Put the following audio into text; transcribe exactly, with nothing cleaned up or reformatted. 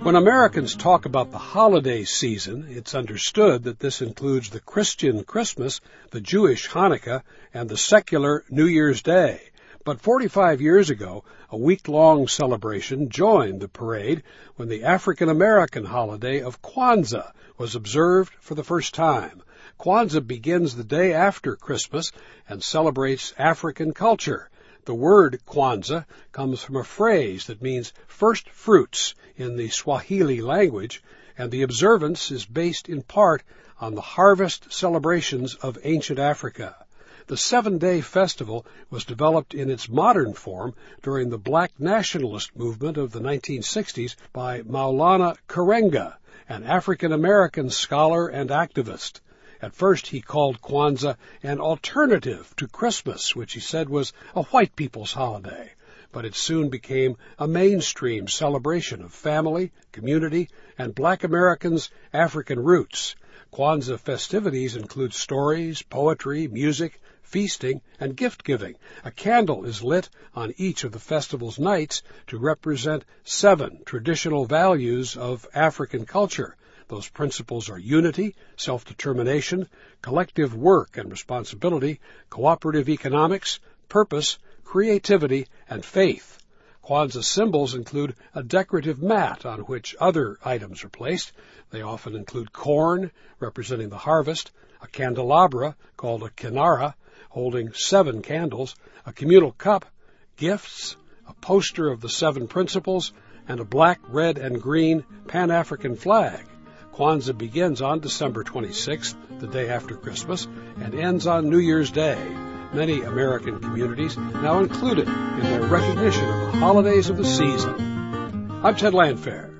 When Americans talk about the holiday season, it's understood that this includes the Christian Christmas, the Jewish Hanukkah, and the secular New Year's Day. But forty-five years ago, a week-long celebration joined the parade when the African-American holiday of Kwanzaa was observed for the first time. Kwanzaa begins the day after Christmas and celebrates African culture. The word Kwanzaa comes from a phrase that means first fruits in the Swahili language, and the observance is based in part on the harvest celebrations of ancient Africa. The seven-day festival was developed in its modern form during the black nationalist movement of the nineteen sixties by Maulana Karenga, an African-American scholar and activist. At first, he called Kwanzaa an alternative to Christmas, which he said was a white people's holiday. But it soon became a mainstream celebration of family, community, and black Americans' African roots. Kwanzaa festivities include stories, poetry, music, feasting, and gift-giving. A candle is lit on each of the festival's nights to represent seven traditional values of African culture. Those principles are unity, self-determination, collective work and responsibility, cooperative economics, purpose, creativity, and faith. Kwanzaa symbols include a decorative mat on which other items are placed. They often include corn, representing the harvest, a candelabra, called a kinara, holding seven candles, a communal cup, gifts, a poster of the seven principles, and a black, red, and green Pan-African flag. Kwanzaa begins on December twenty-sixth, the day after Christmas, and ends on New Year's Day. Many American communities now include it in their recognition of the holidays of the season. I'm Ted Landfair.